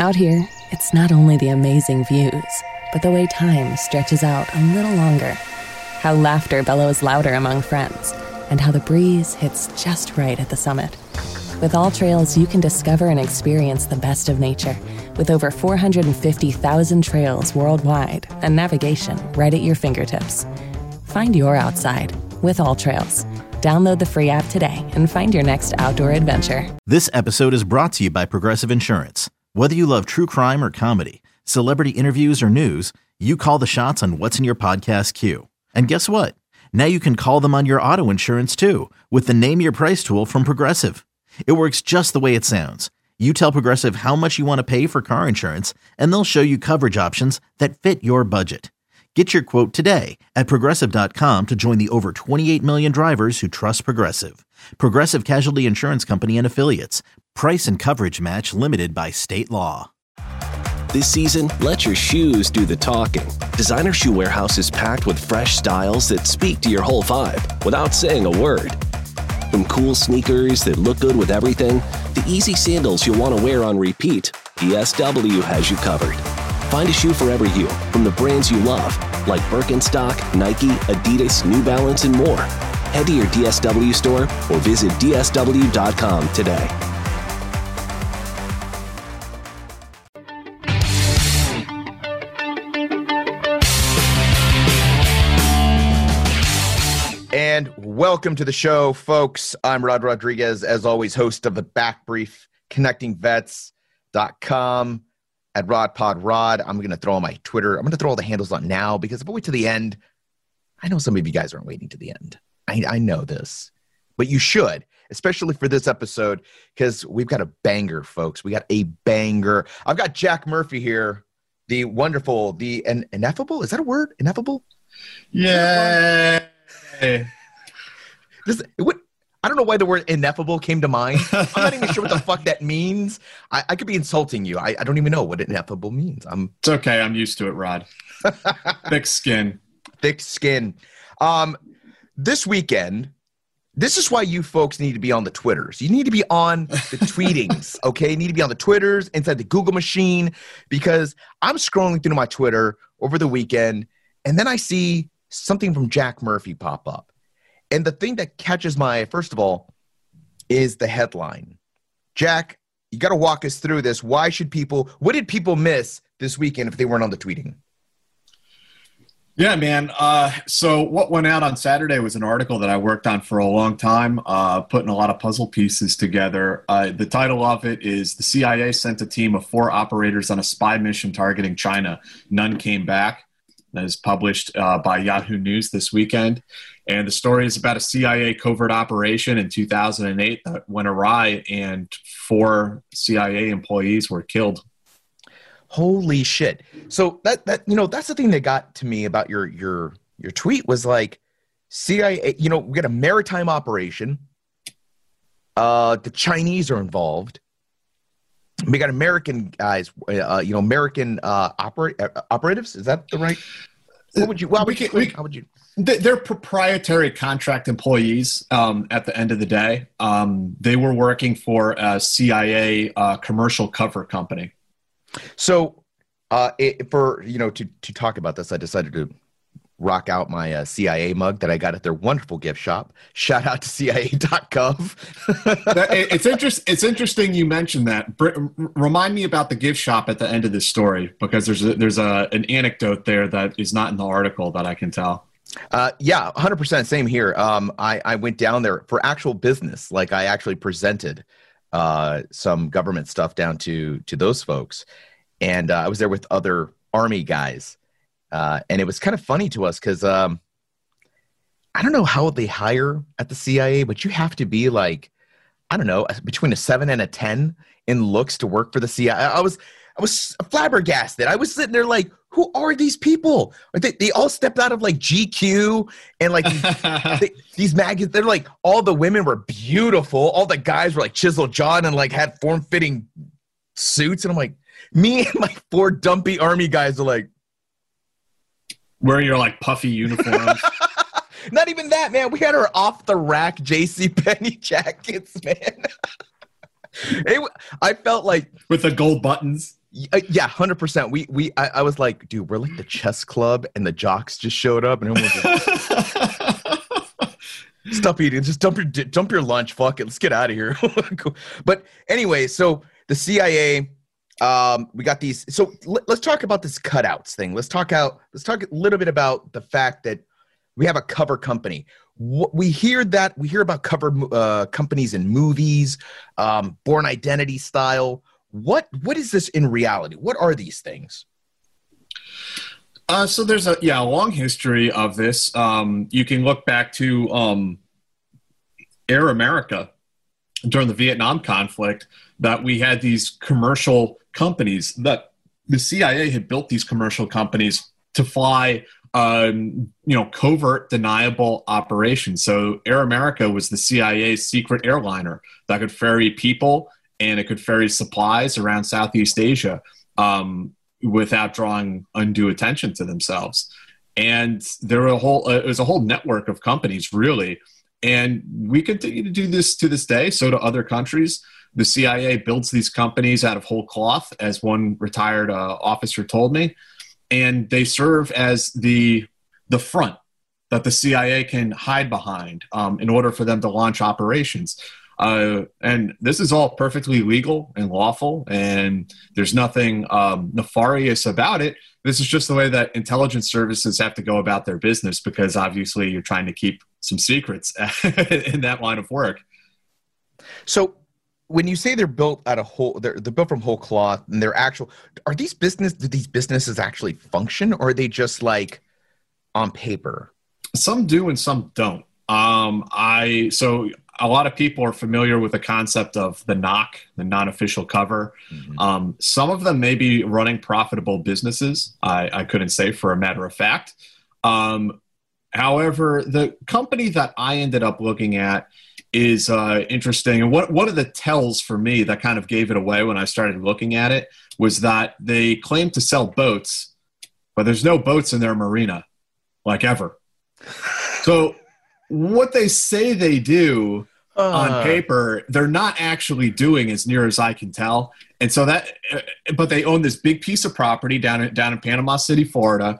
Out here, it's not only the amazing views, but the way time stretches out a little longer. How laughter bellows louder among friends, and how the breeze hits just right at the summit. With All Trails, you can discover and experience the best of nature, with over 450,000 trails worldwide and navigation right at your fingertips. Find your outside with All Trails. Download the free app today and find your next outdoor adventure. This episode is brought to you by Progressive Insurance. Whether you love true crime or comedy, celebrity interviews or news, you call the shots on what's in your podcast queue. And guess what? Now you can call them on your auto insurance too, with the Name Your Price tool from Progressive. It works just the way it sounds. You tell Progressive how much you want to pay for car insurance, and they'll show you coverage options that fit your budget. Get your quote today at Progressive.com to join the over 28 million drivers who trust Progressive. Progressive Casualty Insurance Company and Affiliates. Price and coverage match limited by state law. This season, let your shoes do the talking. Designer Shoe Warehouse is packed with fresh styles that speak to your whole vibe without saying a word. From cool sneakers that look good with everything, to easy sandals you'll want to wear on repeat, DSW has you covered. Find a shoe for every you, from the brands you love, like Birkenstock, Nike, Adidas, New Balance, and more. Head to your DSW store or visit DSW.com today. And welcome to the show, folks. I'm Rod Rodriguez, as always, host of the Back Brief, ConnectingVets.com. At RodPodRod. I'm going to throw on my Twitter. I'm going to throw all the handles on now because if I wait to the end, I know some of you guys aren't waiting to the end. I know this, but you should, especially for this episode, because we've got a banger, folks. We got a banger. I've got Jack Murphy here, the wonderful, the ineffable. Is that a word? Ineffable? Yeah. I don't know why the word ineffable came to mind. I'm not even sure what the fuck that means. I could be insulting you. I don't even know what ineffable means. It's okay. I'm used to it, Rod. Thick skin. Thick skin. This weekend, this is why you folks need to be on the Twitters. You need to be on the tweetings, okay? You need to be on the Twitters, inside the Google machine, because I'm scrolling through my Twitter over the weekend, and then I see something from Jack Murphy pop up. And the thing that catches my eye, first of all, is the headline. Jack, you got to walk us through this. What did people miss this weekend if they weren't on the tweeting? Yeah, man. So what went out on Saturday was an article that I worked on for a long time, putting a lot of puzzle pieces together. The title of it is "The CIA Sent a Team of 4 Operators on a Spy Mission Targeting China. None Came Back." That is published by Yahoo News this weekend. And the story is about a CIA covert operation in 2008 that went awry, and 4 CIA employees were killed. Holy shit. So that that's the thing that got to me about your tweet was like CIA, we got a maritime operation. The Chinese are involved. We got American guys, American operatives. Is that the right? How would you? They're proprietary contract employees. At the end of the day, they were working for a CIA commercial cover company. So, to talk about this, I decided to rock out my CIA mug that I got at their wonderful gift shop. Shout out to CIA.gov. It's interesting you mentioned that. Remind me about the gift shop at the end of this story, because there's an anecdote there that is not in the article that I can tell. Yeah, 100%. Same here. I went down there for actual business. Like I actually presented some government stuff down to those folks. And I was there with other Army guys. And it was kind of funny to us because I don't know how they hire at the CIA, but you have to be like, I don't know, between a 7 and a 10 in looks to work for the CIA. I was flabbergasted. I was sitting there like, who are these people? They all stepped out of like GQ and like these magazines. They're like, all the women were beautiful. All the guys were like chiseled jawed and like had form-fitting suits. And I'm like, me and my 4 dumpy Army guys are like, wearing your like puffy uniforms. Not even that, man. We had our off-the-rack JCPenney jackets, man. I felt like with the gold buttons. Yeah, 100%. I was like, dude, we're like the chess club, and the jocks just showed up, and everyone's like, stop eating, just dump your lunch. Fuck it, let's get out of here. Cool. But anyway, so the CIA, we got these. So let's talk about this cutouts thing. Let's talk a little bit about the fact that we have a cover company. We hear about cover companies in movies, Born Identity style. What is this in reality? What are these things? So there's a long history of this. You can look back to Air America during the Vietnam conflict, that we had these commercial companies, that the CIA had built these commercial companies to fly covert deniable operations. So Air America was the CIA's secret airliner that could ferry people and it could ferry supplies around Southeast Asia without drawing undue attention to themselves. And it was a whole network of companies, really. And we continue to do this to this day. So do other countries. The CIA builds these companies out of whole cloth, as one retired officer told me. And they serve as the front that the CIA can hide behind in order for them to launch operations. And this is all perfectly legal and lawful, and there's nothing nefarious about it. This is just the way that intelligence services have to go about their business, because obviously you're trying to keep some secrets in that line of work. So when you say they're built out of they're built from whole cloth, and they're actual, do these businesses actually function, or are they just like on paper? Some do and some don't. So a lot of people are familiar with the concept of the NOC, the non-official cover. Mm-hmm. Some of them may be running profitable businesses. I couldn't say for a matter of fact. However, the company that I ended up looking at is interesting. And one of the tells for me that kind of gave it away when I started looking at it was that they claim to sell boats, but there's no boats in their marina, like ever. So what they say they do on paper, they're not actually doing, as near as I can tell. And so but they own this big piece of property down in Panama City, Florida.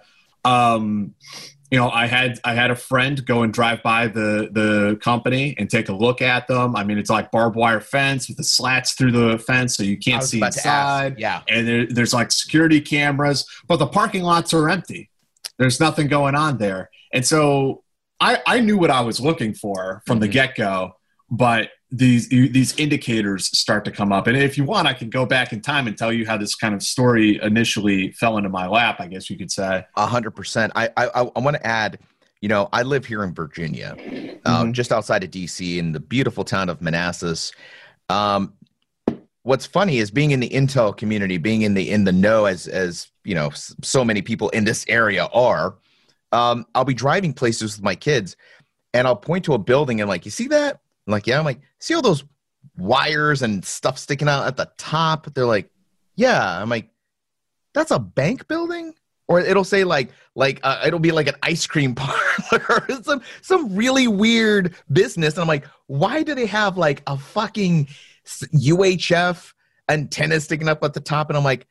I had a friend go and drive by the company and take a look at them. I mean, it's like barbed wire fence with the slats through the fence, so you can't see inside. Yeah, and there's like security cameras, but the parking lots are empty. There's nothing going on there, and so I knew what I was looking for from the get-go, but these indicators start to come up. And if you want, I can go back in time and tell you how this kind of story initially fell into my lap, I guess you could say. 100%. I want to add, I live here in Virginia, just outside of DC, in the beautiful town of Manassas. What's funny is being in the intel community, being in the know, as so many people in this area are. I'll be driving places with my kids, and I'll point to a building and like, you see that? I'm like, yeah. I'm like, see all those wires and stuff sticking out at the top? They're like, yeah. I'm like, that's a bank building? Or it'll say it'll be like an ice cream parlor or some really weird business. And I'm like, why do they have like a fucking UHF antenna sticking up at the top? And I'm like,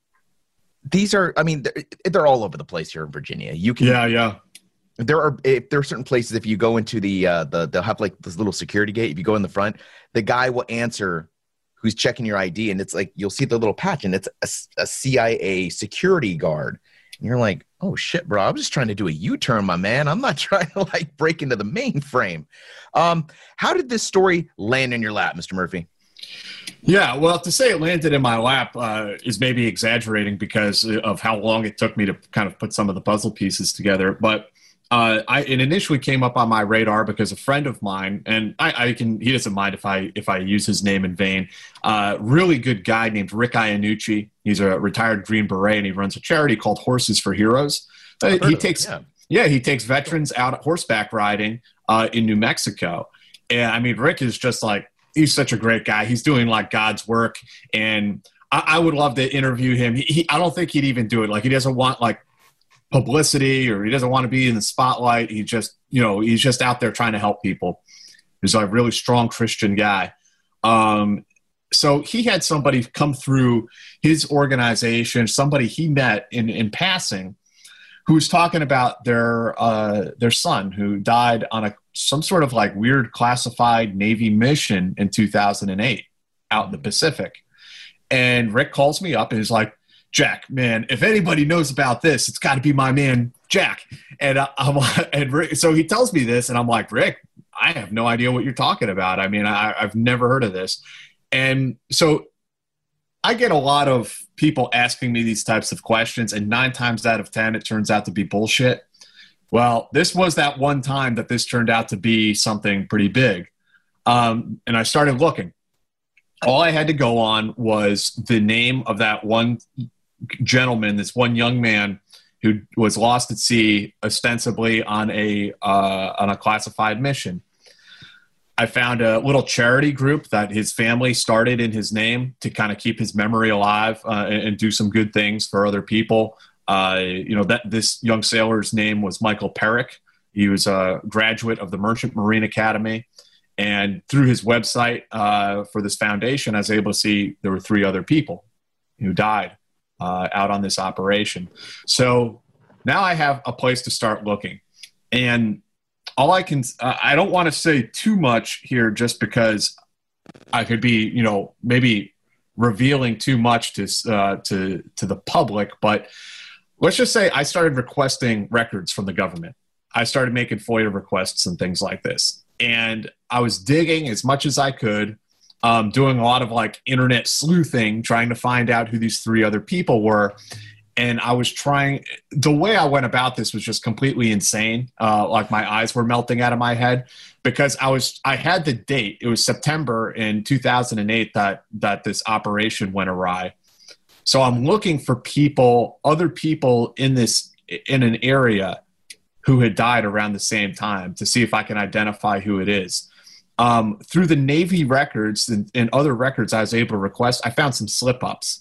they're all over the place here in Virginia. You can, yeah. There are certain places, if you go into they'll have like this little security gate. If you go in the front, the guy will answer who's checking your ID, and it's like you'll see the little patch, and it's a CIA security guard. And you're like, oh shit, bro, I'm just trying to do a U-turn, my man. I'm not trying to like break into the mainframe. How did this story land in your lap, Mr. Murphy? Yeah, well, to say it landed in my lap is maybe exaggerating because of how long it took me to kind of put some of the puzzle pieces together. But it initially came up on my radar because a friend of mine, and he doesn't mind if I use his name in vain, really good guy named Rick Iannucci. He's a retired Green Beret, and he runs a charity called Horses for Heroes. He takes veterans out horseback riding in New Mexico. And I mean, Rick is just like, he's such a great guy. He's doing like God's work, and I would love to interview him. I don't think he'd even do it. Like, he doesn't want like publicity, or he doesn't want to be in the spotlight. He's just out there trying to help people. He's a really strong Christian guy. so he had somebody come through his organization, somebody he met in passing, who was talking about their son who died on some sort of like weird classified Navy mission in 2008 out in the Pacific. And Rick calls me up and is like, Jack, man, if anybody knows about this, it's got to be my man, Jack. And Rick, so he tells me this, and I'm like, Rick, I have no idea what you're talking about. I mean, I've never heard of this. And so I get a lot of people asking me these types of questions, and 9 times out of 10, it turns out to be bullshit. Well, this was that one time that this turned out to be something pretty big. And I started looking. All I had to go on was the name of that one gentleman, this one young man who was lost at sea, ostensibly on a classified mission. I found a little charity group that his family started in his name to kind of keep his memory alive and do some good things for other people. That this young sailor's name was Michael Perrick. He was a graduate of the Merchant Marine Academy. And through his website for this foundation, I was able to see there were 3 other people who died out on this operation. So now I have a place to start looking. And all I don't want to say too much here just because I could be, maybe revealing too much to the public. But let's just say I started requesting records from the government. I started making FOIA requests and things like this. And I was digging as much as I could, doing a lot of like internet sleuthing, trying to find out who these 3 other people were. And I was the way I went about this was just completely insane. Like my eyes were melting out of my head because I had the date. It was September in 2008 that this operation went awry. So I'm looking for other people in an area who had died around the same time to see if I can identify who it is. Through the Navy records and other records I was able to request, I found some slip-ups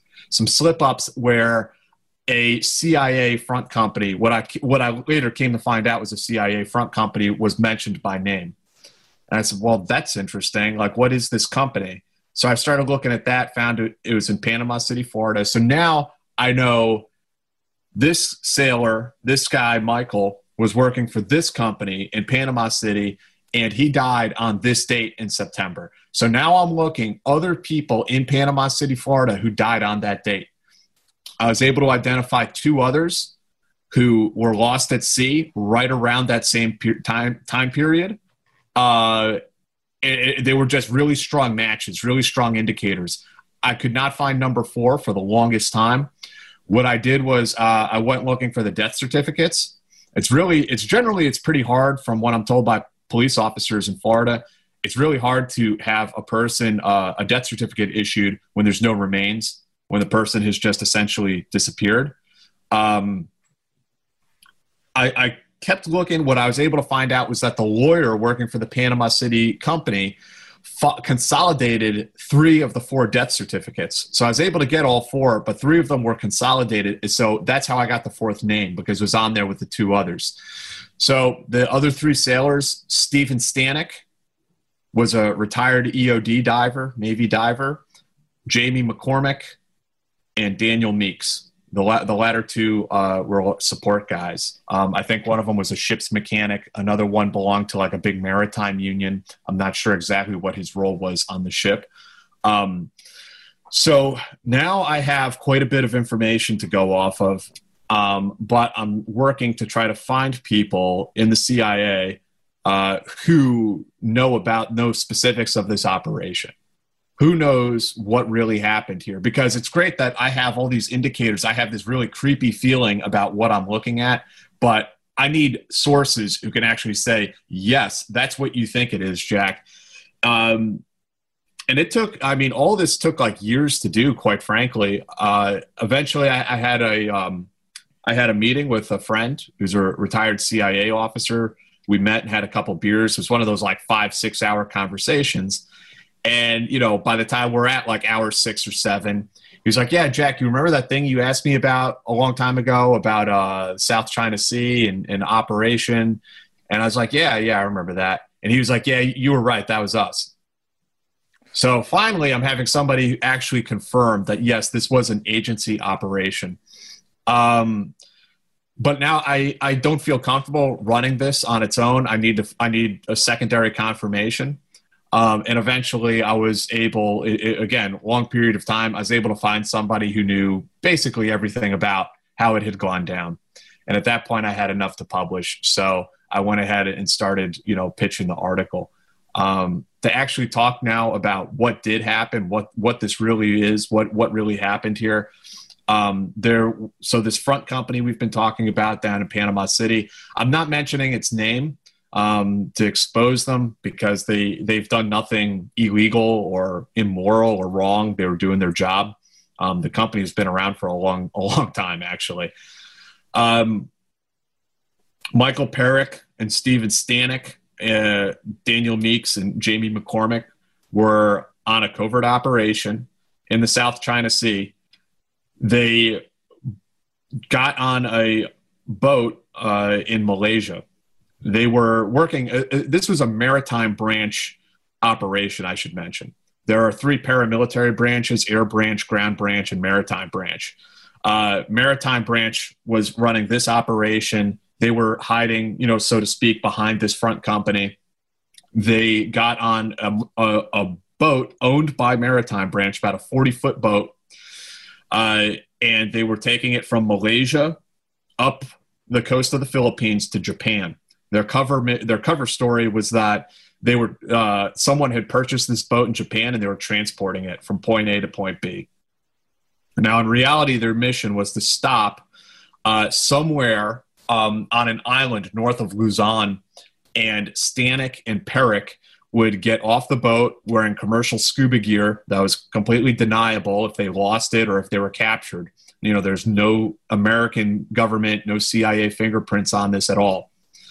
where a CIA front company, what I later came to find out was a CIA front company, was mentioned by name. And I said, well, that's interesting. Like, what is this company? So I started looking at that, found it was in Panama City, Florida. So now I know this sailor, this guy, Michael, was working for this company in Panama City, and he died on this date in September. So now I'm looking other people in Panama City, Florida, who died on that date. I was able to identify 2 others who were lost at sea right around that same time period. They were just really strong matches, really strong indicators. I could not find number 4 for the longest time. What I did was I went looking for the death certificates. It's pretty hard, from what I'm told by police officers in Florida. It's really hard to have a person, a death certificate issued when there's no remains, when the person has just essentially disappeared. I kept looking. What I was able to find out was that the lawyer working for the Panama City company consolidated 3 of the 4 death certificates. So I was able to get all 4, but 3 of them were consolidated. So that's how I got the 4th name, because it was on there with the 2 others. So the other 3 sailors, Stephen Stanek was a retired EOD diver, Navy diver, Jamie McCormick, and Daniel Meeks. The latter 2 were support guys. I think one of them was a ship's mechanic. Another one belonged to like a big maritime union. I'm not sure exactly what his role was on the ship. So now I have quite a bit of information to go off of, but I'm working to try to find people in the CIA who know specifics of this operation. Who knows what really happened here? Because it's great that I have all these indicators. I have this really creepy feeling about what I'm looking at, but I need sources who can actually say, yes, that's what you think it is, Jack. And all this took like years to do, quite frankly. Eventually I had a meeting with a friend who's a retired CIA officer. We met and had a couple beers. It was one of those like 5-6 hour conversations. And, by the time we're at like hour 6 or 7, he was like, yeah, Jack, you remember that thing you asked me about a long time ago about South China Sea and operation? And I was like, yeah, I remember that. And he was like, yeah, you were right. That was us. So finally, I'm having somebody actually confirm that, yes, this was an agency operation. But now I don't feel comfortable running this on its own. I need a secondary confirmation. And eventually I was able, again, long period of time, I was able to find somebody who knew basically everything about how it had gone down. And at that point I had enough to publish. So I went ahead and started, pitching the article. To actually talk now about what did happen, what this really is, what really happened here. So this front company we've been talking about down in Panama City, I'm not mentioning its name to expose them because they've done nothing illegal or immoral or wrong. They were doing their job. The company has been around for a long time, actually. Michael Perrick and Steven Stanek, Daniel Meeks and Jamie McCormick were on a covert operation in the South China Sea. They got on a boat in Malaysia. They were working. This was a maritime branch operation, I should mention. There are 3 paramilitary branches: air branch, ground branch, and maritime branch. Maritime branch was running this operation. They were hiding, so to speak, behind this front company. They got on a boat owned by Maritime Branch, about a 40-foot boat, and they were taking it from Malaysia up the coast of the Philippines to Japan. Their cover story was that they were someone had purchased this boat in Japan and they were transporting it from point A to point B. Now, in reality, their mission was to stop somewhere on an island north of Luzon, and Stanek and Perrick would get off the boat wearing commercial scuba gear that was completely deniable if they lost it or if they were captured. There's no American government, no CIA fingerprints on this at all.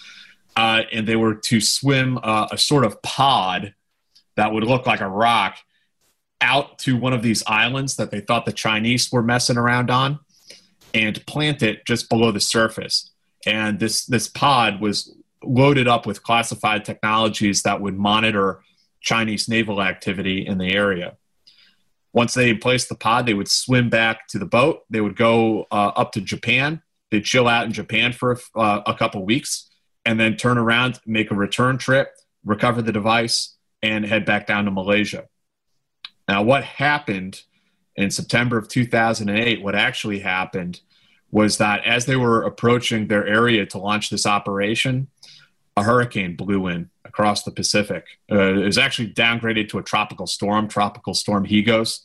And they were to swim a sort of pod that would look like a rock out to one of these islands that they thought the Chinese were messing around on and plant it just below the surface. And this pod was loaded up with classified technologies that would monitor Chinese naval activity in the area. Once they placed the pod, they would swim back to the boat. They would go up to Japan. They'd chill out in Japan for a couple weeks and then turn around, make a return trip, recover the device, and head back down to Malaysia. Now, what happened in September of 2008, what actually happened was that as they were approaching their area to launch this operation, a hurricane blew in across the Pacific. It was actually downgraded to a Tropical Storm Higos.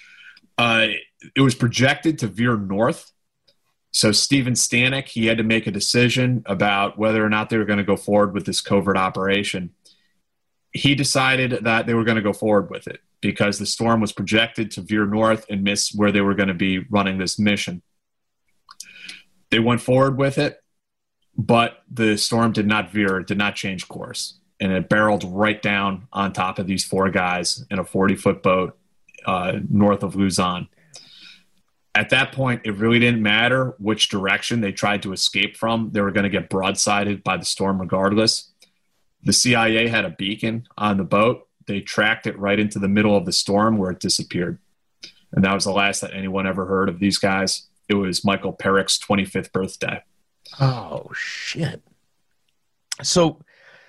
It was projected to veer north. So Steven Stanek, he had to make a decision about whether or not they were going to go forward with this covert operation. He decided that they were going to go forward with it because the storm was projected to veer north and miss where they were going to be running this mission. They went forward with it, but the storm did not veer, it did not change course. And it barreled right down on top of these 4 guys in a 40-foot boat north of Luzon. At that point, it really didn't matter which direction they tried to escape from. They were going to get broadsided by the storm regardless. The CIA had a beacon on the boat. They tracked it right into the middle of the storm where it disappeared. And that was the last that anyone ever heard of these guys. It was Michael Perrick's 25th birthday. Oh, shit. So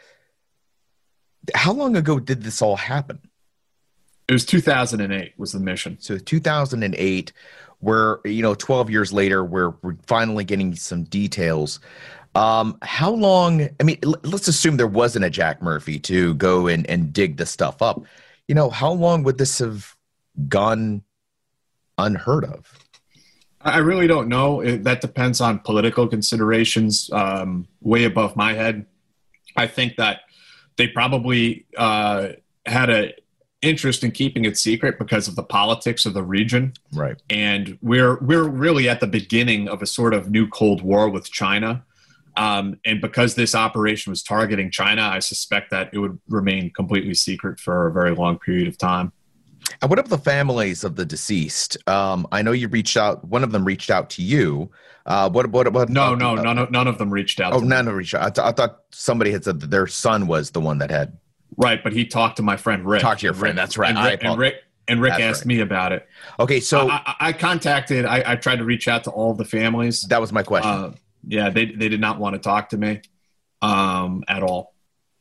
how long ago did this all happen? It was 2008 was the mission. So 2008, where, 12 years later, we're finally getting some details. How long, let's assume there wasn't a Jack Murphy to go and dig the stuff up. How long would this have gone unheard of? I really don't know. That depends on political considerations way above my head. I think that they probably had an interest in keeping it secret because of the politics of the region. Right. And we're really at the beginning of a sort of new Cold War with China. And because this operation was targeting China, I suspect that it would remain completely secret for a very long period of time. And what about the families of the deceased? I know you reached out. One of them reached out to you. What about? No, none of them reached out. Oh, none of them reached out. I thought somebody had said that their son was the one that had. Right, but he talked to my friend Rick. Talk to your friend. That's right. And Rick asked me about it. Okay, so I contacted. I tried to reach out to all the families. That was my question. Yeah, they did not want to talk to me at all.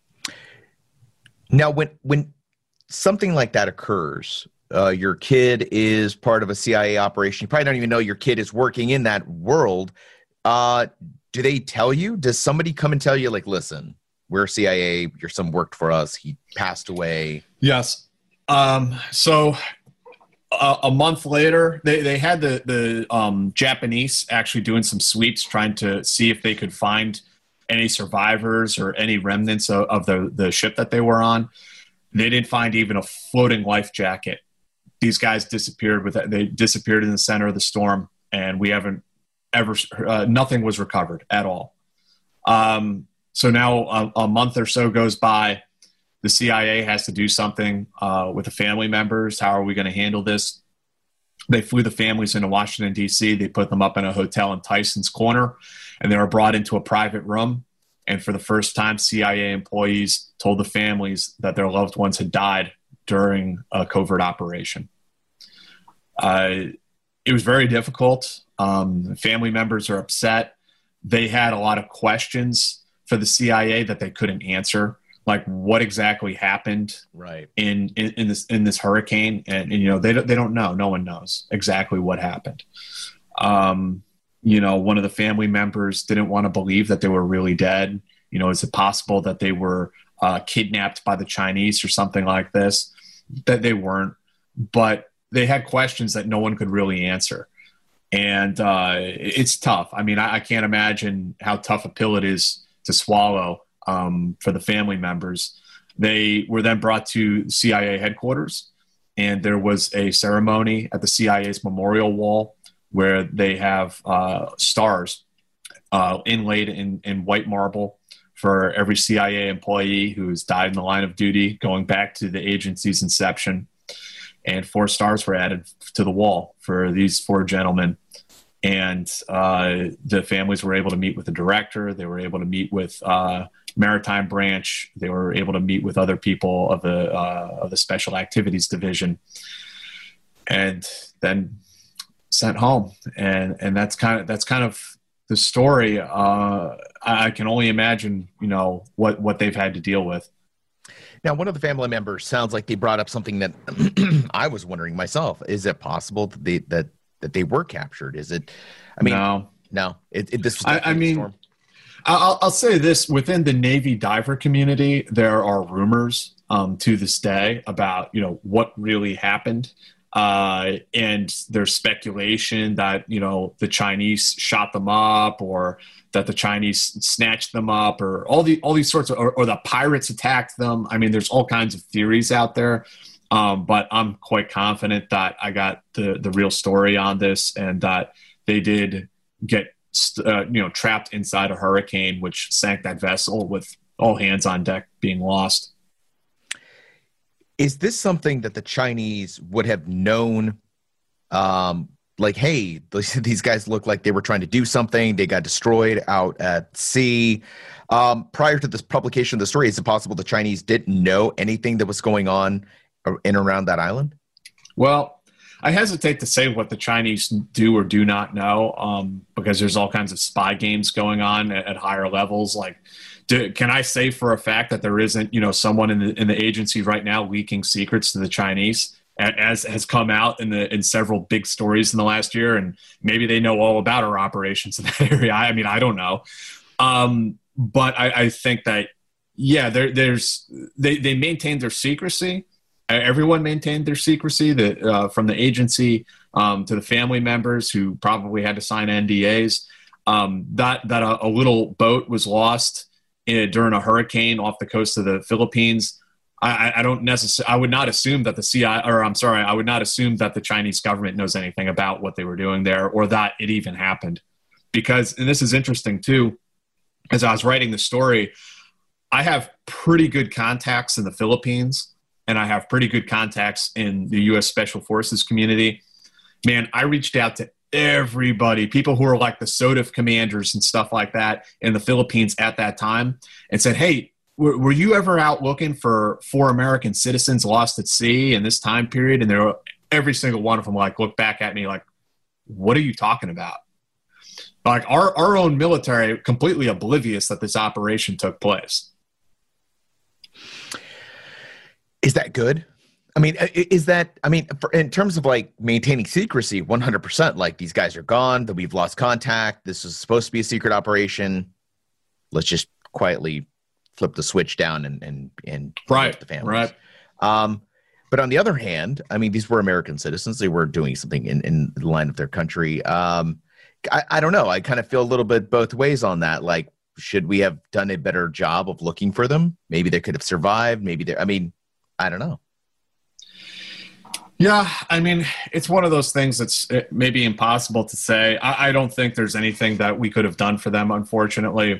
Now, when something like that occurs, your kid is part of a CIA operation. You probably don't even know your kid is working in that world. Do they tell you? Does somebody come and tell you, like, listen, we're CIA, your son worked for us, he passed away? Yes. So a month later, they had the Japanese actually doing some sweeps, trying to see if they could find any survivors or any remnants of the ship that they were on. They didn't find even a floating life jacket. These guys disappeared they disappeared in the center of the storm, and we haven't ever, nothing was recovered at all. So now a month or so goes by. The CIA has to do something with the family members. How are we going to handle this? They flew the families into Washington, D.C. They put them up in a hotel in Tyson's Corner, and they were brought into a private room. And for the first time, CIA employees told the families that their loved ones had died during a covert operation. It was very difficult. Family members are upset. They had a lot of questions for the CIA that they couldn't answer, like what exactly happened in this hurricane, and you know they don't know. No one knows exactly what happened. You know, one of the family members didn't want to believe that they were really dead. You know, is it possible that they were kidnapped by the Chinese or something like this? That they weren't, but they had questions that no one could really answer. And it's tough. I mean, I can't imagine how tough a pill it is to swallow for the family members. They were then brought to CIA headquarters, and there was a ceremony at the CIA's memorial wall where they have stars inlaid in white marble for every CIA employee who's died in the line of duty going back to the agency's inception. And 4 stars were added to the wall for these 4 gentlemen. And the families were able to meet with the director. They were able to meet with Maritime Branch. They were able to meet with other people of the Special Activities Division, and then sent home. And that's kind of the story. I can only imagine, you know, what they've had to deal with. Now, one of the family members sounds like they brought up something that I was wondering myself. Is it possible that they were captured? Is it? I mean, no. This was I mean, storm. I'll say this: within the Navy diver community, there are rumors to this day about, you know, what really happened, and there's speculation that, you know, the Chinese shot them up, or that the Chinese snatched them up, or all these sorts of, or the pirates attacked them. I mean, there's all kinds of theories out there. But I'm quite confident that I got the real story on this, and that they did get trapped inside a hurricane, which sank that vessel with all hands on deck being lost. Is this something that the Chinese would have known? Like, hey, these guys look like they were trying to do something. They got destroyed out at sea. Prior to this publication of the story, is it possible the Chinese didn't know anything that was going on in and around that island? Well, I hesitate to say what the Chinese do or do not know, because there's all kinds of spy games going on at higher levels. Like, can I say for a fact that there isn't, you know, someone in the agency right now leaking secrets to the Chinese, as has come out in several big stories in the last year, and maybe they know all about our operations in that area? I mean, I don't know, but I think that they maintained their secrecy. Everyone maintained their secrecy, from the agency to the family members who probably had to sign NDAs. That a little boat was lost during a hurricane off the coast of the Philippines. I would not assume that I would not assume that the Chinese government knows anything about what they were doing there, or that it even happened. Because, and this is interesting too, as I was writing the story, I have pretty good contacts in the Philippines, and I have pretty good contacts in the U.S. Special Forces community. Man, I reached out to everybody, people who are like the SOTF commanders and stuff like that in the Philippines at that time, and said, hey, were you ever out looking for 4 American citizens lost at sea in this time period? And every single one of them like looked back at me like, what are you talking about? Like our own military completely oblivious that this operation took place. Is that good? I mean, in terms of like maintaining secrecy, 100%, like these guys are gone, that we've lost contact. This is supposed to be a secret operation. Let's just quietly flip the switch down and right, the families. Right. But on the other hand, I mean, these were American citizens. They were doing something in the line of their country. I don't know. I kind of feel a little bit both ways on that. Like, should we have done a better job of looking for them? Maybe they could have survived. I don't know. Yeah, I mean, it's one of those things that's maybe impossible to say. I don't think there's anything that we could have done for them, unfortunately.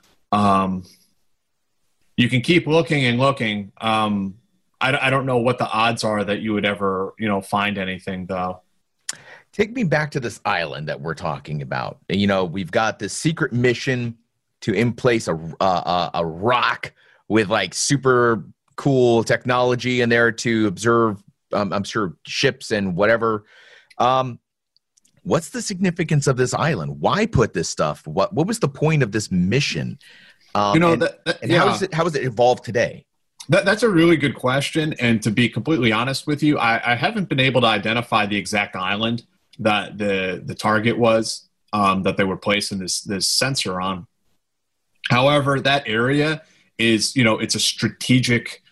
You can keep looking and looking. I don't know what the odds are that you would ever, find anything, though. Take me back to this island that we're talking about. We've got this secret mission to emplace a rock with like super cool technology in there to observe, I'm sure, ships and whatever. What's the significance of this island? Why put this stuff? What was the point of this mission? How has it evolved today? That's a really good question. And to be completely honest with you, I haven't been able to identify the exact island that the target was, that they were placing this sensor on. However, that area is, it's a strategic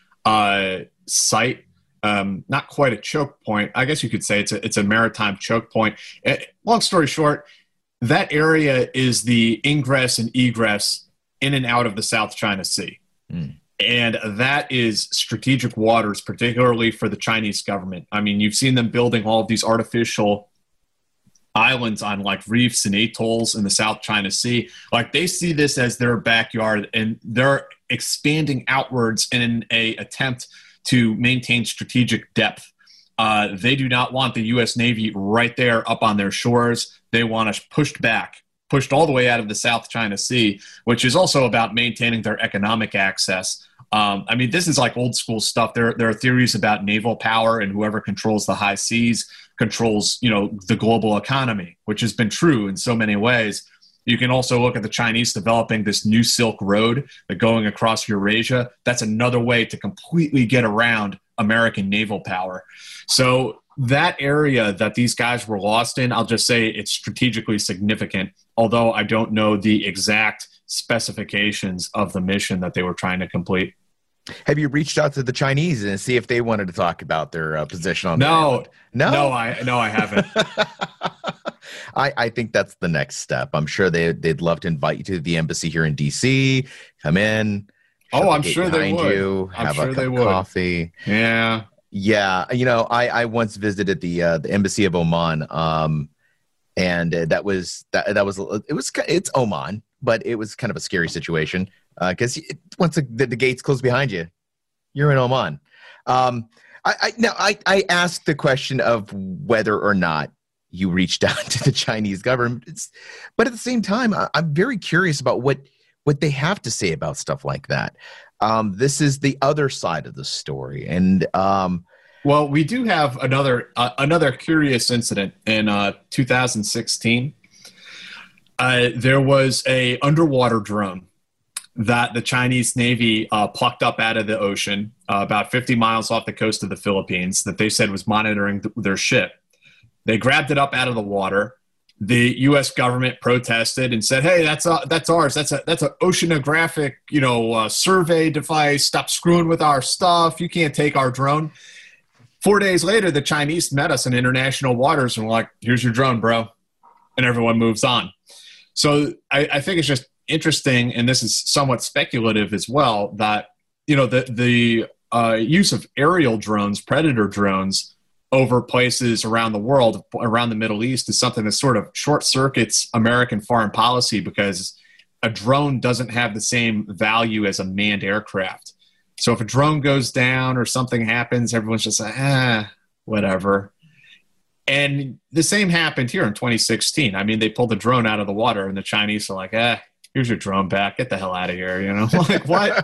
site. Not quite a choke point. I guess you could say it's a maritime choke point. Long story short, that area is the ingress and egress in and out of the South China Sea. And that is strategic waters, particularly for the Chinese government. I mean, you've seen them building all of these artificial islands on like reefs and atolls in the South China Sea. Like they see this as their backyard, and they're expanding outwards in an attempt to maintain strategic depth. They do not want the U.S. Navy right there up on their shores. They want us pushed all the way out of the South China Sea, which is also about maintaining their economic access. I mean, this is like old school stuff. There are theories about naval power, and whoever controls the high seas controls, the global economy, which has been true in so many ways. You can also look at the Chinese developing this new Silk Road going across Eurasia. That's another way to completely get around American naval power. So that area that these guys were lost in, I'll just say it's strategically significant, although I don't know the exact specifications of the mission that they were trying to complete. Have you reached out to the Chinese and see if they wanted to talk about their position on the island? No, I haven't. I think that's the next step. I'm sure they'd love to invite you to the embassy here in DC. Come in. Oh, I'm sure they would. Have a cup of coffee. Yeah. Yeah. I once visited the embassy of Oman. And it's Oman, but it was kind of a scary situation because once the gates close behind you, you're in Oman. I asked the question of whether or not you reached out to the Chinese government, but at the same time, I'm very curious about what they have to say about stuff like that. This is the other side of the story, and well, we do have another curious incident in 2016. There was a underwater drone that the Chinese Navy plucked up out of the ocean about 50 miles off the coast of the Philippines that they said was monitoring their ship. They grabbed it up out of the water. The U.S. government protested and said, "Hey, that's ours. That's an oceanographic, survey device. Stop screwing with our stuff. You can't take our drone." 4 days later, the Chinese met us in international waters and were like, "Here's your drone, bro," and everyone moves on. So I think it's just interesting, and this is somewhat speculative as well, that the use of aerial drones, predator drones, over places around the world, around the Middle East, is something that sort of short circuits American foreign policy because a drone doesn't have the same value as a manned aircraft. So if a drone goes down or something happens, everyone's just like, whatever. And the same happened here in 2016. I mean, they pulled the drone out of the water and the Chinese are like, here's your drone back. Get the hell out of here. Like what?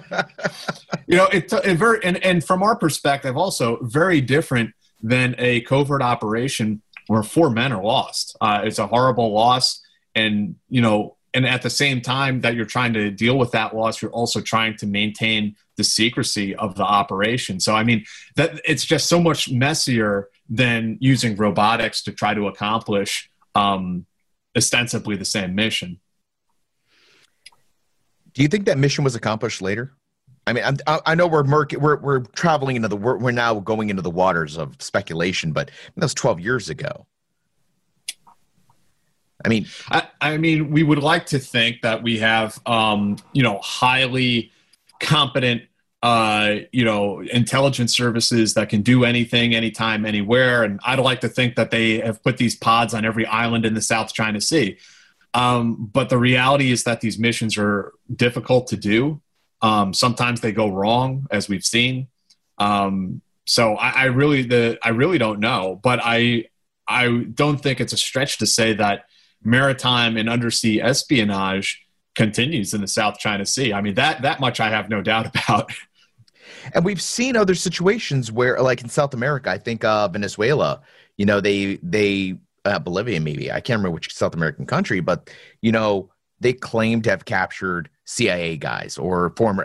And from our perspective, also very different than a covert operation where 4 men are lost. It's a horrible loss. And, and at the same time that you're trying to deal with that loss, you're also trying to maintain the secrecy of the operation. So, I mean, that it's just so much messier than using robotics to try to accomplish ostensibly the same mission. Do you think that mission was accomplished later? I mean, I know we're traveling into we're now going into the waters of speculation, but that was 12 years ago. I mean, we would like to think that we have, highly competent, intelligence services that can do anything, anytime, anywhere. And I'd like to think that they have put these pods on every island in the South China Sea. But the reality is that these missions are difficult to do. Sometimes they go wrong, as we've seen. So I really don't know, but I don't think it's a stretch to say that maritime and undersea espionage continues in the South China Sea. I mean, that much I have no doubt about. And we've seen other situations where, like in South America, I think Venezuela, they Bolivia, maybe, I can't remember which South American country, but, they claim to have captured CIA guys or former,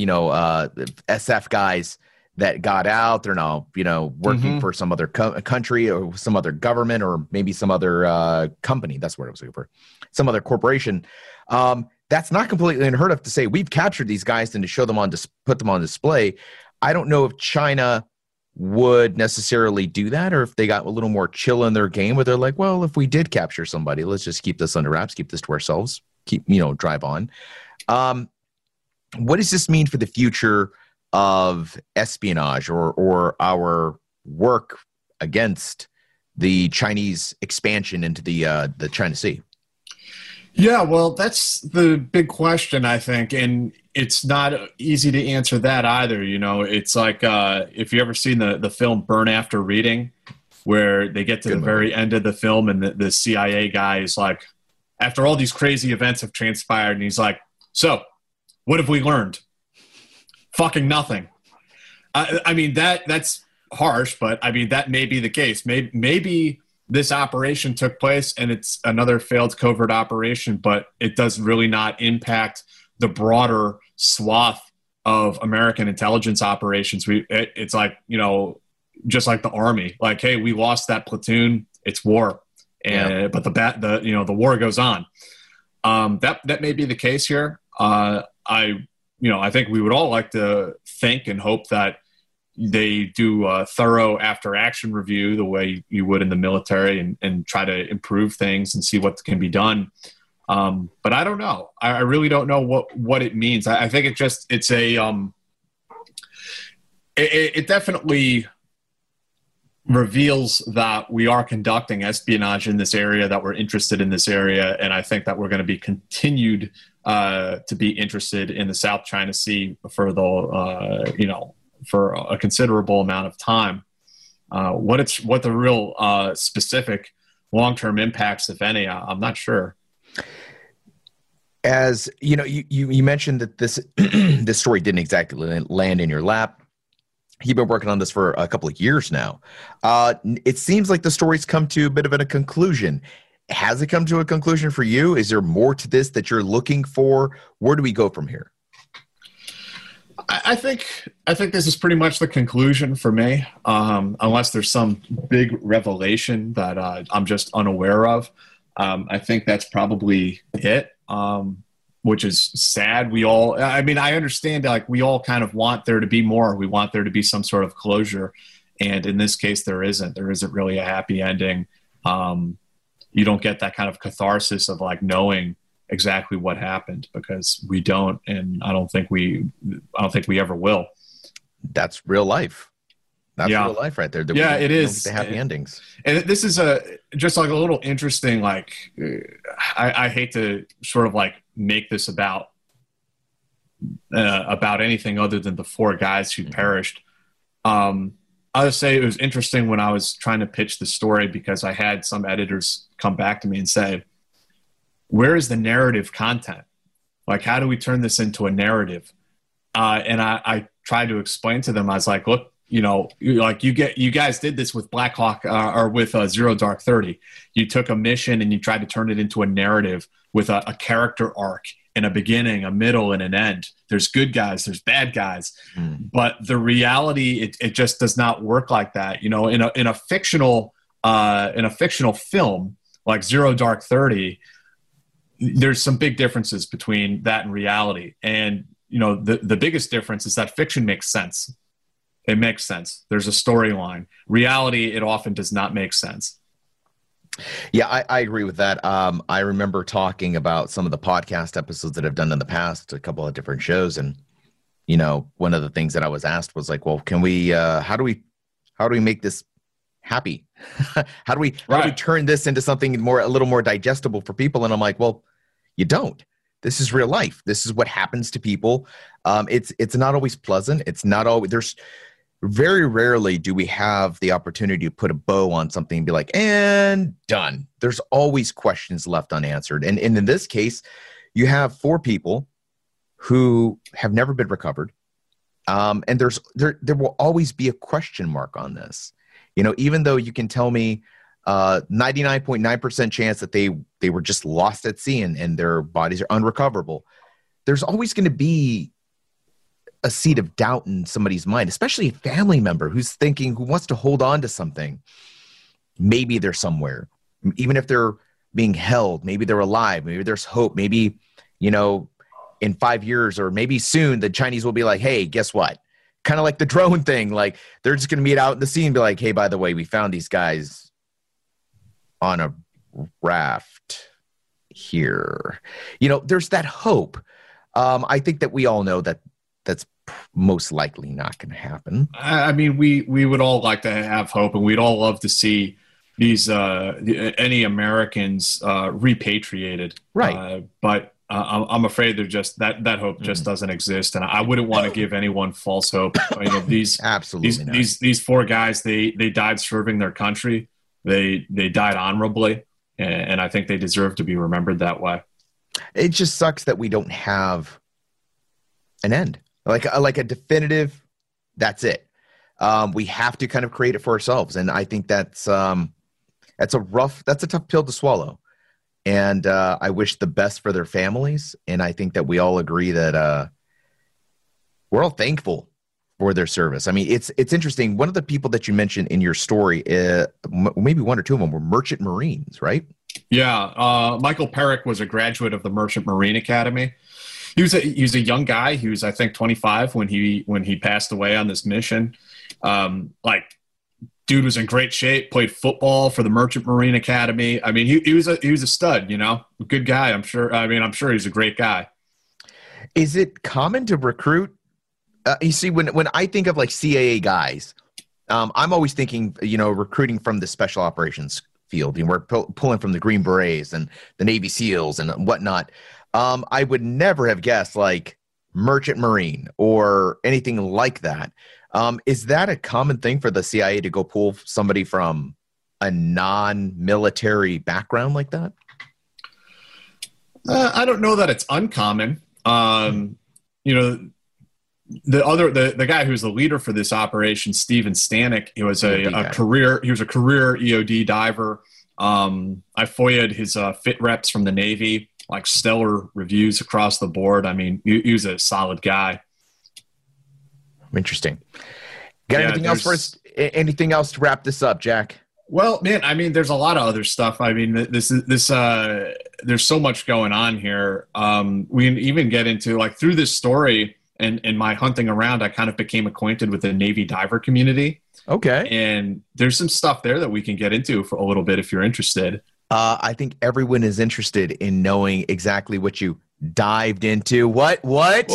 SF guys that got out. They're now, working for some other country or some other government or maybe some other company. That's what I was looking for. Some other corporation. That's not completely unheard of to say we've captured these guys and to show them put them on display. I don't know if China would necessarily do that, or if they got a little more chill in their game where they're like, well, if we did capture somebody, let's just keep this under wraps, keep this to ourselves, drive on. What does this mean for the future of espionage or our work against the Chinese expansion into the China Sea? Yeah, well, that's the big question, I think, and it's not easy to answer that either. It's like if you ever seen the film Burn After Reading, where they get to the very end of the film and the CIA guy is like, after all these crazy events have transpired, and he's like, so what have we learned? Fucking nothing. I mean, that's harsh, but I mean, that may be the case. Maybe this operation took place and it's another failed covert operation, but it does really not impact the broader swath of American intelligence operations. It's like, just like the Army, like, hey, we lost that platoon. It's war. But the war goes on. That may be the case here. I think we would all like to think and hope that they do a thorough after action review the way you would in the military and try to improve things and see what can be done. But I don't know. I really don't know what it means. I think it definitely reveals that we are conducting espionage in this area, that we're interested in this area. And I think that we're going to be continued to be interested in the South China Sea for for a considerable amount of time. What the real specific long-term impacts, if any, I'm not sure. As you mentioned that this this story didn't exactly land in your lap. You've been working on this for a couple of years now. It seems like the story's come to a bit of a conclusion. Has it come to a conclusion for you? Is there more to this that you're looking for? Where do we go from here? I think this is pretty much the conclusion for me, unless there's some big revelation that I'm just unaware of. I think that's probably it, which is sad. I understand, like, we all kind of want there to be more. We want there to be some sort of closure. And in this case, there isn't really a happy ending. You don't get that kind of catharsis of like knowing exactly what happened, because we don't, and I don't think we ever will. That's real life. That's real life right there. It is the happy endings. And this is just like a little interesting, like, I hate to sort of like make this about anything other than the 4 guys who perished. I would say it was interesting when I was trying to pitch the story, because I had some editors come back to me and say, where is the narrative content? Like, how do we turn this into a narrative? And I tried to explain to them, I was like, look, like you guys did this with Black Hawk or with Zero Dark 30. You took a mission and you tried to turn it into a narrative with a character arc and a beginning, a middle, and an end. There's good guys, there's bad guys, but the reality, it just does not work like that. In a fictional film like Zero Dark 30, there's some big differences between that and reality. And the biggest difference is that fiction makes sense. It makes sense. There's a storyline. Reality, it often does not make sense. Yeah, I agree with that. I remember talking about some of the podcast episodes that I've done in the past, a couple of different shows. And, one of the things that I was asked was like, well, can we, how do we make this happy? how do we turn this into something a little more digestible for people? And I'm like, well, you don't. This is real life. This is what happens to people. It's not always pleasant. It's not always, there's very rarely do we have the opportunity to put a bow on something and be like, and done. There's always questions left unanswered. And in this case, you have 4 people who have never been recovered. And there will always be a question mark on this. Even though you can tell me 99.9% chance that they were just lost at sea and their bodies are unrecoverable, there's always going to be a seed of doubt in somebody's mind, especially a family member who wants to hold on to something. Maybe they're somewhere, even if they're being held, maybe they're alive, maybe there's hope, maybe, in 5 years or maybe soon, the Chinese will be like, hey, guess what? Kind of like the drone thing. Like they're just going to meet out in the sea and be like, hey, by the way, we found these guys on a raft here. There's that hope. I think that we all know that that's most likely not going to happen. I mean, we would all like to have hope, and we'd all love to see these any Americans repatriated. Right. But I'm afraid they're just that hope just doesn't exist, and I wouldn't want to give anyone false hope. These absolutely these 4 guys, they died serving their country. They died honorably, and I think they deserve to be remembered that way. It just sucks that we don't have an end. Like a definitive, that's it. We have to kind of create it for ourselves. And I think that's a tough pill to swallow. And I wish the best for their families. And I think that we all agree that we're all thankful for their service. I mean, it's interesting. One of the people that you mentioned in your story, maybe 1 or 2 of them were Merchant Marines, right? Yeah. Michael Perrick was a graduate of the Merchant Marine Academy. He was a young guy. He was, I think, 25 when he passed away on this mission. Dude was in great shape. Played football for the Merchant Marine Academy. I mean, he was a stud. A good guy. I'm sure. I mean, I'm sure he's a great guy. Is it common to recruit? You see, when I think of like CAA guys, I'm always thinking, recruiting from the special operations field. We're pulling from the Green Berets and the Navy SEALs and whatnot. I would never have guessed like Merchant Marine or anything like that. Is that a common thing for the CIA to go pull somebody from a non-military background like that? I don't know that it's uncommon. The guy who's the leader for this operation, Steven Stanek, he was a career EOD diver. I FOIA'd his fit reps from the Navy, like stellar reviews across the board. I mean, he was a solid guy. Interesting. Got anything else for us? Anything else to wrap this up, Jack? Well, man, I mean, there's a lot of other stuff. I mean, there's so much going on here. We can even get into like through this story and my hunting around, I kind of became acquainted with the Navy diver community. Okay. And there's some stuff there that we can get into for a little bit if you're interested. I think everyone is interested in knowing exactly what you dived into. What? What?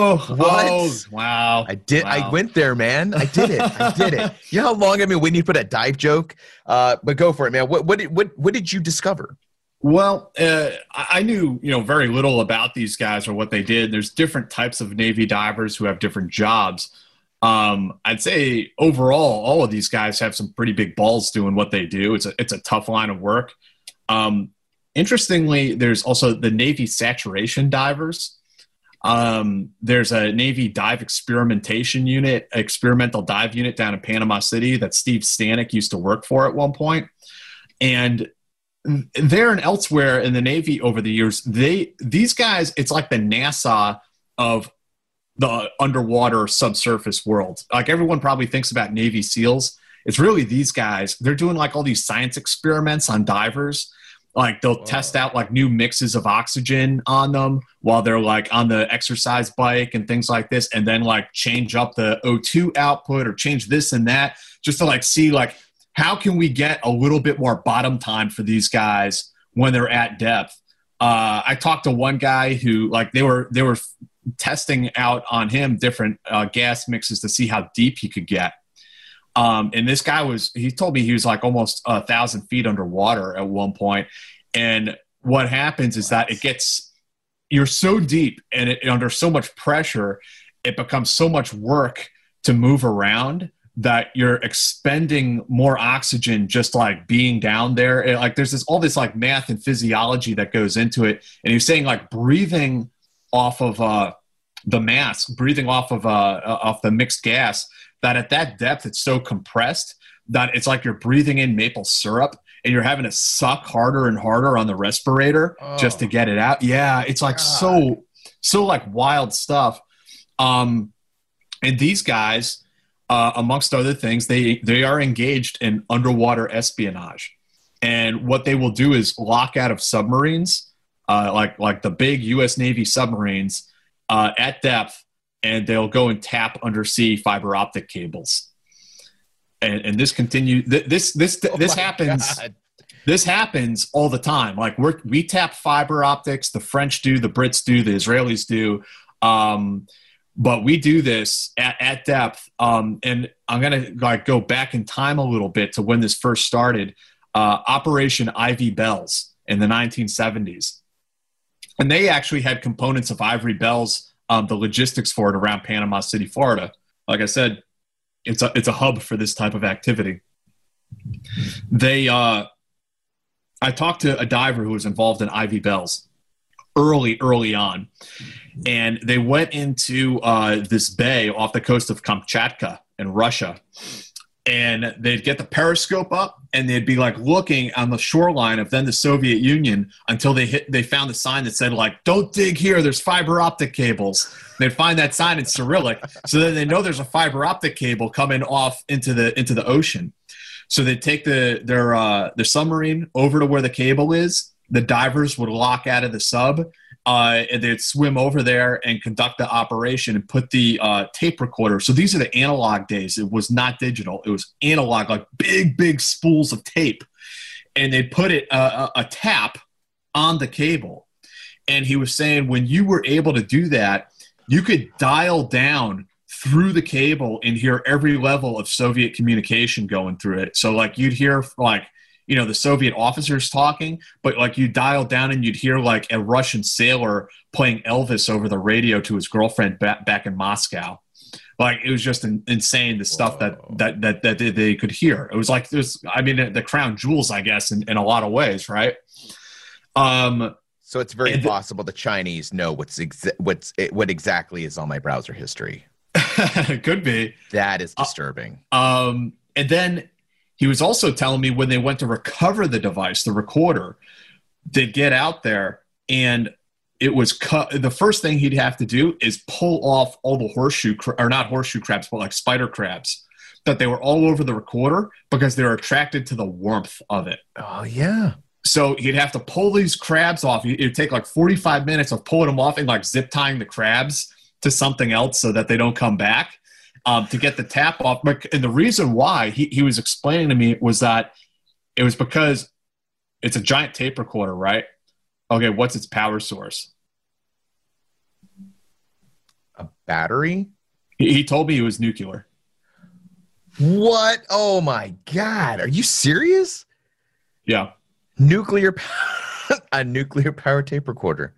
Wow. I did. Wow. I went there, man. I did it. You know how long I've been waiting to put a dive joke? But go for it, man. What did you discover? Well, I knew, very little about these guys or what they did. There's different types of Navy divers who have different jobs. I'd say overall, all of these guys have some pretty big balls doing what they do. It's a tough line of work. Interestingly, there's also the Navy saturation divers. There's a Navy experimental dive unit down in Panama City that Steve Stanek used to work for at one point. And there and elsewhere in the Navy over the years, these guys, it's like the NASA of the underwater subsurface world. Like everyone probably thinks about Navy SEALs. It's really these guys. They're doing like all these science experiments on divers. Like they'll test out like new mixes of oxygen on them while they're like on the exercise bike and things like this, and then like change up the O2 output or change this and that just to like see like how can we get a little bit more bottom time for these guys when they're at depth. I talked to one guy who like they were testing out on him different gas mixes to see how deep he could get. And this guy he told me he was like almost 1,000 feet underwater at one point. And what happens is that you're so deep and under so much pressure, it becomes so much work to move around that you're expending more oxygen just like being down there. Like there's all this like math and physiology that goes into it. And he was saying like breathing off of the mask, breathing off of the mixed gas, that at that depth it's so compressed that it's like you're breathing in maple syrup and you're having to suck harder and harder on the respirator just to get it out. Yeah, it's like so like wild stuff. And these guys, amongst other things, they are engaged in underwater espionage. And what they will do is lock out of submarines, like the big U.S. Navy submarines at depth, and they'll go and tap undersea fiber optic cables. And this continues. This happens. God. This happens all the time. Like we tap fiber optics. The French do, the Brits do, the Israelis do. But we do this at depth. And I'm gonna like go back in time a little bit to when this first started. Operation Ivy Bells in the 1970s, and they actually had components of Ivory Bells. The logistics for it around Panama City, Florida. Like I said, it's a hub for this type of activity. I talked to a diver who was involved in Ivy Bells early on, and they went into this bay off the coast of Kamchatka in Russia, and they'd get the periscope up and they'd be like looking on the shoreline of then the Soviet Union until they found the sign that said like, "Don't dig here, there's fiber optic cables." They'd find that sign in Cyrillic, so then they know there's a fiber optic cable coming off into the ocean. So they take their submarine over to where the cable is. The divers would lock out of the sub, and they'd swim over there and conduct the operation and put the tape recorder. So these are the analog days. It was not digital. It was analog, like big spools of tape. And they'd put a tap on the cable. And he was saying when you were able to do that, you could dial down through the cable and hear every level of Soviet communication going through it. So like you'd hear like, you know, the Soviet officers talking, but like you dial down and you'd hear like a Russian sailor playing Elvis over the radio to his girlfriend back in Moscow. Like it was just insane, the stuff that they could hear. It was like the crown jewels, I guess, in a lot of ways, right? So it's very possible the Chinese know what exactly is on my browser history. Could be. That is disturbing. And then he was also telling me when they went to recover the device, the recorder, they'd get out there and it was cut. The first thing he'd have to do is pull off all the not horseshoe crabs, but like spider crabs that they were all over the recorder because they're attracted to the warmth of it. Oh, yeah. So he'd have to pull these crabs off. It'd take like 45 minutes of pulling them off and like zip tying the crabs to something else so that they don't come back to get the tap off. And the reason why he was explaining to me was that it was because it's a giant tape recorder, right? Okay, what's its power source? A battery? He told me it was nuclear. What? Oh my God. Are you serious? Yeah. A nuclear power tape recorder.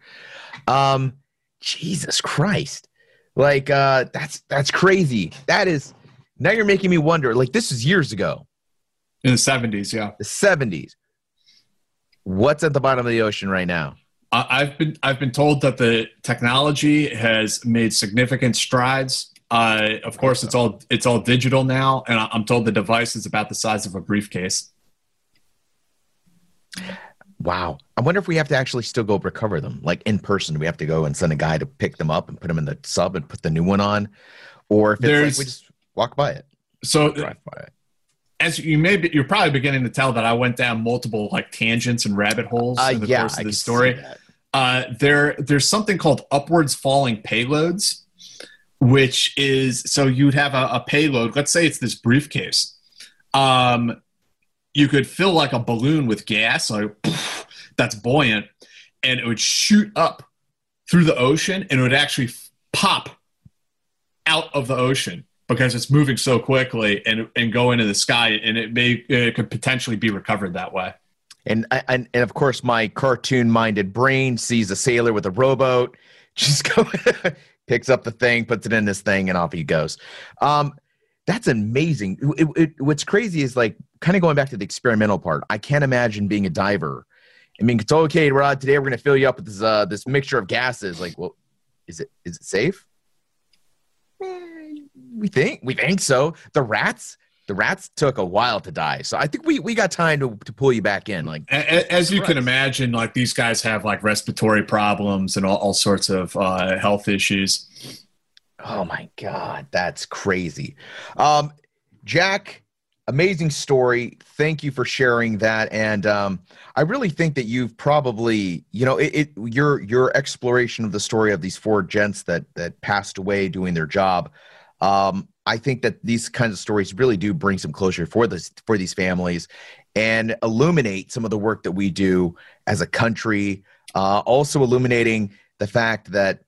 Jesus Christ. Like, that's crazy. That is, now you're making me wonder, like this is years ago. In the 70s, yeah. The 70s. What's at the bottom of the ocean right now? I've been told that the technology has made significant strides. Of course, it's all digital now, and I'm told the device is about the size of a briefcase. Wow. I wonder if we have to actually still go recover them, like in person. Do we have to go and send a guy to pick them up and put them in the sub and put the new one on? Or if it's like we just walk by it. So Drive by it. as you're probably beginning to tell that I went down multiple like tangents and rabbit holes in the course of this story. There's something called upwards falling payloads, which is, so you'd have a payload. Let's say it's this briefcase. You could fill like a balloon with gas, like that's buoyant, and it would shoot up through the ocean, and it would actually pop out of the ocean because it's moving so quickly and go into the sky, and it could potentially be recovered that way. And of course, my cartoon-minded brain sees a sailor with a rowboat, just go picks up the thing, puts it in this thing, and off he goes. That's amazing. What's crazy is like kind of going back to the experimental part. I can't imagine being a diver. I mean, it's okay, Rod. Today we're going to fill you up with this mixture of gases. Like, well, is it safe? We think so. The rats took a while to die, so I think we got time to pull you back in. Like, as you can imagine, like these guys have like respiratory problems and all sorts of health issues. Oh my God, that's crazy. Jack, amazing story. Thank you for sharing that. And I really think that you've probably, your exploration of the story of these four gents that passed away doing their job. I think that these kinds of stories really do bring some closure for these families and illuminate some of the work that we do as a country. Also illuminating the fact that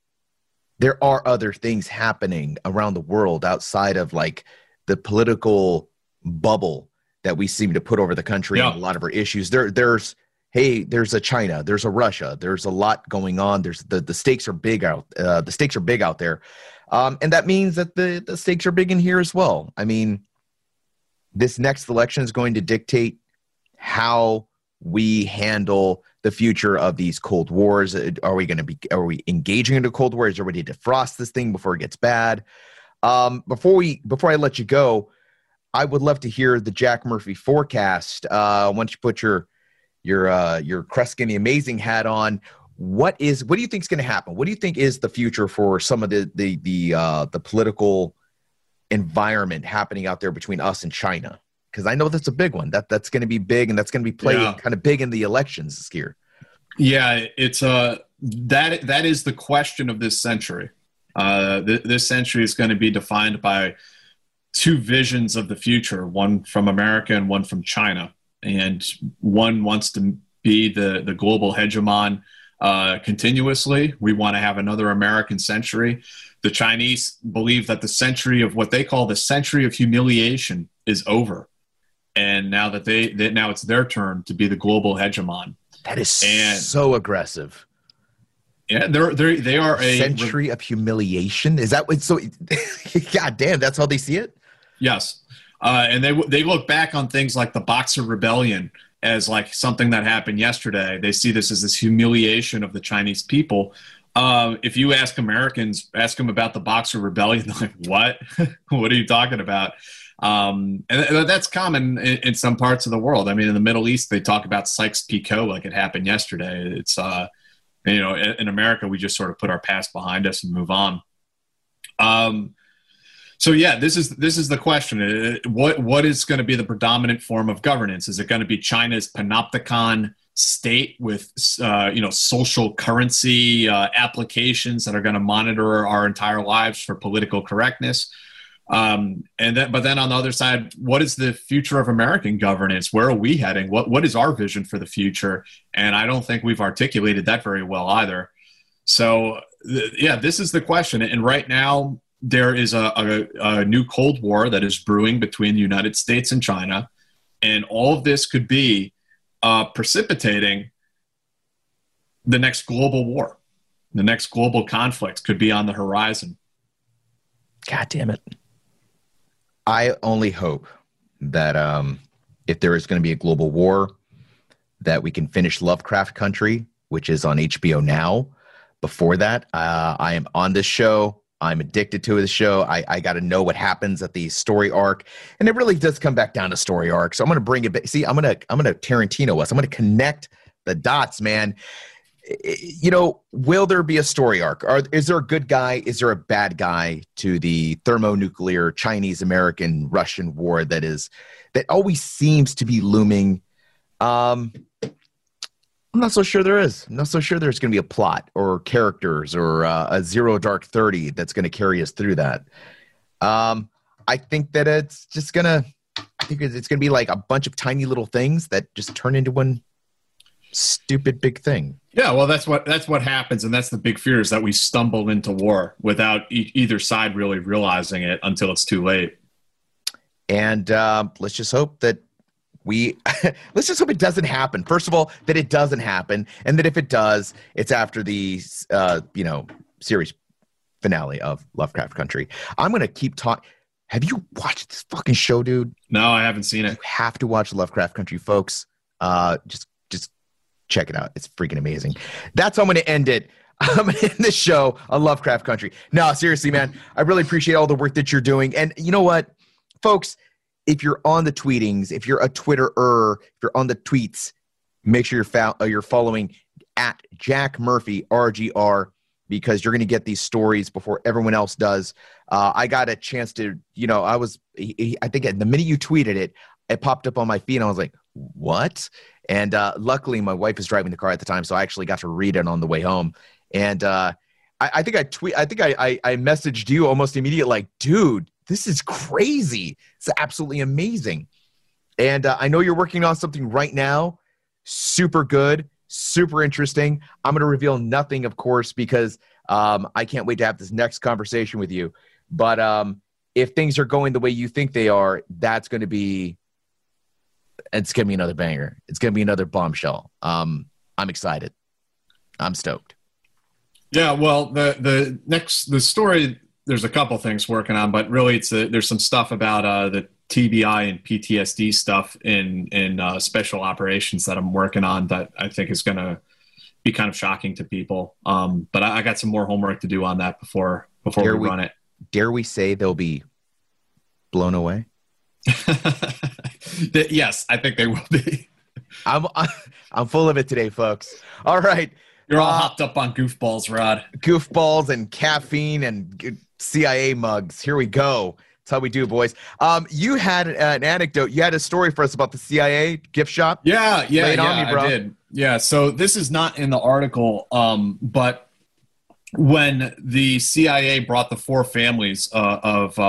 there are other things happening around the world outside of like the political bubble that we seem to put over the country and a lot of our issues. There's a China, there's a Russia, there's a lot going on. There's the stakes are big out. The stakes are big out there. And that means that the stakes are big in here as well. I mean, this next election is going to dictate how we handle the future of these Cold Wars. Are we engaging into Cold War? Is there a way to defrost this thing before it gets bad? Before I let you go, I would love to hear the Jack Murphy forecast. Once you put your Kreskin the Amazing hat on, what do you think is going to happen? What do you think is the future for some of the political environment happening out there between us and China? Because I know that's a big one. That's going to be big, and that's going to be played kind of big in the elections this year. Yeah, it's that is the question of this century. This century is going to be defined by two visions of the future, one from America and one from China. And one wants to be the global hegemon continuously. We want to have another American century. The Chinese believe that the century of what they call the century of humiliation is over. And now that now it's their turn to be the global hegemon. That is so aggressive. Yeah, they are a century of humiliation. Is that what? So, God damn, that's how they see it. Yes, and they look back on things like the Boxer Rebellion as like something that happened yesterday. They see this as this humiliation of the Chinese people. If you ask Americans, ask them about the Boxer Rebellion, they're like, "What? What are you talking about?" And that's common in some parts of the world. I mean, in the Middle East, they talk about Sykes-Picot like it happened yesterday. It's in America, we just sort of put our past behind us and move on. So yeah, this is the question. What is going to be the predominant form of governance? Is it going to be China's panopticon state with social currency applications that are going to monitor our entire lives for political correctness? But then on the other side, what is the future of American governance? Where are we heading? What is our vision for the future? And I don't think we've articulated that very well either. So this is the question. And right now there is a new Cold War that is brewing between the United States and China. And all of this could be precipitating the next global war. The next global conflict could be on the horizon. God damn it. I only hope that if there is going to be a global war, that we can finish Lovecraft Country which is on HBO now. Before that, I am on this show. I'm addicted to the show. I got to know what happens at the story arc, and it really does come back down to story arc. So I'm going to bring it back. See, I'm going to Tarantino us. I'm going to connect the dots, man. You know, will there be a story arc? Is there a good guy? Is there a bad guy to the thermonuclear Chinese American Russian war that always seems to be looming? I'm not so sure there is. I'm not so sure there's going to be a plot or characters or a Zero Dark 30 that's going to carry us through that. I think that it's going to be like a bunch of tiny little things that just turn into one stupid big thing. Yeah, well, that's what happens, and that's the big fear, is that we stumble into war without either side really realizing it until it's too late. And let's just hope that let's just hope it doesn't happen. First of all, that it doesn't happen, and that if it does, it's after the series finale of Lovecraft Country. I'm gonna keep talking. Have you watched this fucking show, dude? No, I haven't seen it. You have to watch Lovecraft Country, folks. Just check it out. It's freaking amazing. That's how I'm going to end it. I'm going to end this show on Lovecraft Country. No, seriously, man. I really appreciate all the work that you're doing. And you know what, folks? If you're on the tweetings, if you're a Twitterer, if you're on the tweets, make sure you're following at Jack Murphy, RGR, because you're going to get these stories before everyone else does. I got a chance to, I think the minute you tweeted it, it popped up on my feed, and I was like, what? And luckily, my wife was driving the car at the time, so I actually got to read it on the way home. And I messaged you almost immediately, like, dude, this is crazy. It's absolutely amazing. And I know you're working on something right now. Super good, super interesting. I'm going to reveal nothing, of course, because I can't wait to have this next conversation with you. But if things are going the way you think they are, it's going to be another banger. It's going to be another bombshell. I'm excited. I'm stoked. Yeah, well, the story, there's a couple things working on, but really there's some stuff about the TBI and PTSD stuff in special operations that I'm working on that I think is going to be kind of shocking to people. But I got some more homework to do on that before we run it. Dare we say they'll be blown away? Yes, I think they will be. I'm full of it today, folks. All right. You're all hopped up on goofballs, Rod. Goofballs and caffeine and CIA mugs. Here we go. That's how we do, boys. You had an anecdote. You had a story for us about the CIA gift shop. Yeah, I did. Yeah, so this is not in the article, but when the CIA brought the four families of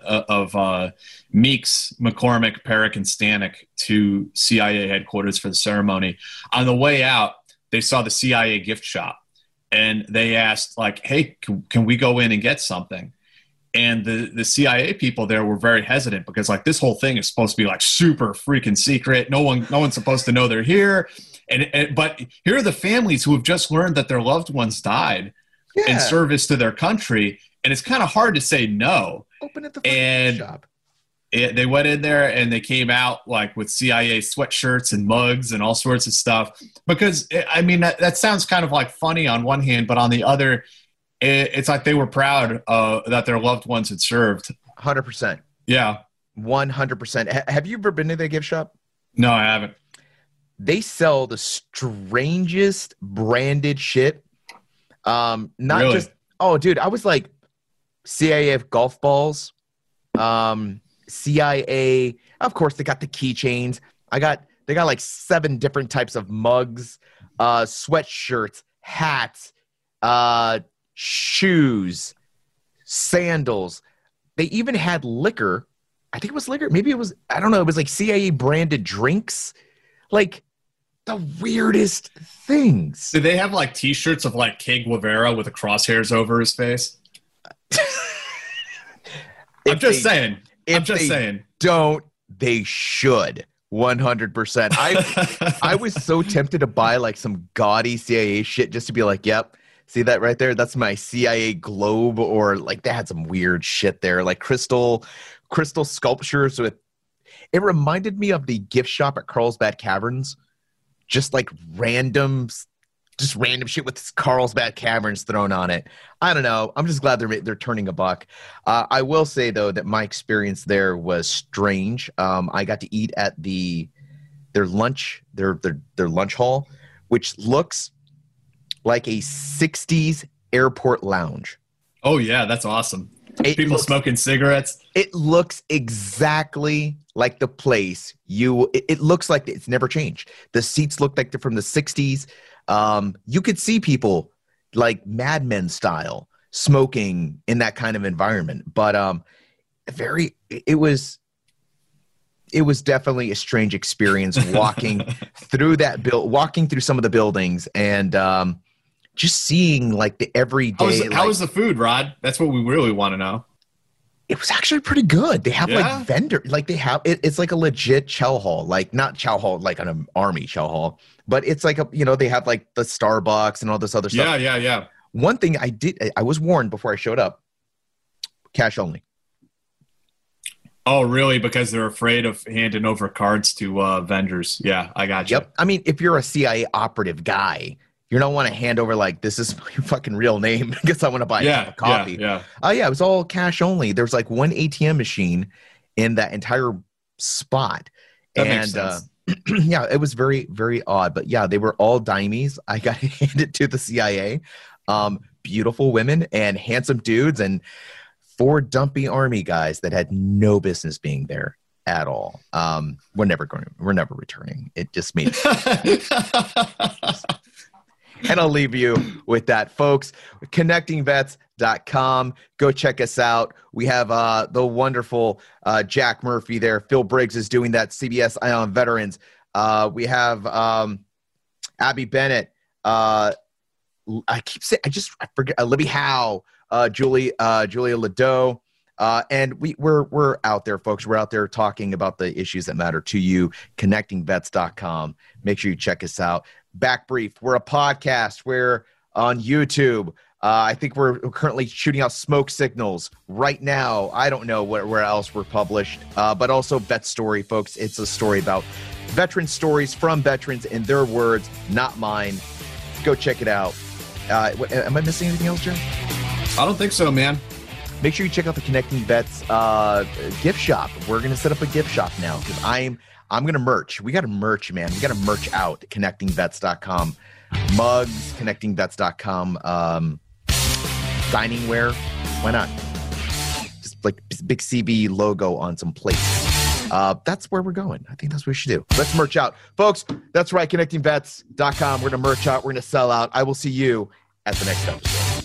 Meeks, McCormick, Perrick, and Stanek to CIA headquarters for the ceremony, on the way out, they saw the CIA gift shop, and they asked, like, hey, can we go in and get something? And the CIA people there were very hesitant because, like, this whole thing is supposed to be, like, super freaking secret. No one's supposed to know they're here. But here are the families who have just learned that their loved ones died in service to their country, and it's kind of hard to say no. Open at the shop. They went in there and they came out like with CIA sweatshirts and mugs and all sorts of stuff. Because I mean that sounds kind of like funny on one hand, but on the other, it's like they were proud that their loved ones had served. 100%. Yeah, 100%. Have you ever been to their gift shop? No, I haven't. They sell the strangest branded shit. Not really? Just, oh, dude, I was like CIA golf balls, CIA. Of course, they got the keychains. They got like 7 different types of mugs, sweatshirts, hats, shoes, sandals. They even had liquor. I think it was liquor. Maybe it was, I don't know. It was like CIA branded drinks. Like, the weirdest things. Did they have like T-shirts of like Che Guevara with the crosshairs over his face? I'm just saying. Don't they should 100%. I was so tempted to buy like some gaudy CIA shit just to be like, yep, see that right there? That's my CIA globe. Or like they had some weird shit there, like crystal sculptures with. It reminded me of the gift shop at Carlsbad Caverns. Just like random just random shit with Carlsbad Caverns thrown on it. I don't know. I'm just glad they're turning a buck. I will say though that my experience there was strange. I got to eat at their lunch hall, which looks like a 60s airport lounge. Oh yeah, that's awesome. People smoking cigarettes. It looks exactly like the place it looks like it's never changed. The seats look like they're from the 60s. You could see people like Mad Men style smoking in that kind of environment. But it was definitely a strange experience walking through walking through some of the buildings and just seeing like the everyday. How was the food, Rod? That's what we really want to know. It was actually pretty good. They have like vendor, like they have it's like a legit chow hall, like not chow hall like an army chow hall, but it's like they have like the Starbucks and all this other stuff. Yeah. One thing I was warned before I showed up, cash only. Oh, really? Because they're afraid of handing over cards to vendors. Yeah, I got you. Yep. I mean, if you're a CIA operative guy, you don't want to hand over like, this is my fucking real name because I want to buy a cup of coffee. Yeah. It was all cash only. There's like one ATM machine in that entire spot. That makes sense. Yeah, it was very, very odd. But yeah, they were all dimes. I got handed to the CIA. Beautiful women and handsome dudes and 4 dumpy army guys that had no business being there at all. We're never returning. It just made And I'll leave you with that, folks. ConnectingVets.com. Go check us out. We have the wonderful Jack Murphy there. Phil Briggs is doing that. CBS Eye on Veterans. We have Abby Bennett. I forget. Libby Howe. Julia Ladeau. And we're out there, folks. We're out there talking about the issues that matter to you. ConnectingVets.com. Make sure you check us out. Back Brief. We're a podcast. We're on YouTube. I think we're currently shooting out Smoke Signals right now. I don't know where else we're published, but also Vet Story, folks. It's a story about veteran stories from veterans in their words, not mine. Go check it out. Am I missing anything else, Jim? I don't think so, man. Make sure you check out the Connecting Vets gift shop. We're going to set up a gift shop now because I'm going to merch. We got to merch, man. We got to merch out at ConnectingVets.com. Mugs, ConnectingVets.com. Dining wear. Why not? Just like big CB logo on some plates. That's where we're going. I think that's what we should do. Let's merch out. Folks, that's right. ConnectingVets.com. We're going to merch out. We're going to sell out. I will see you at the next episode.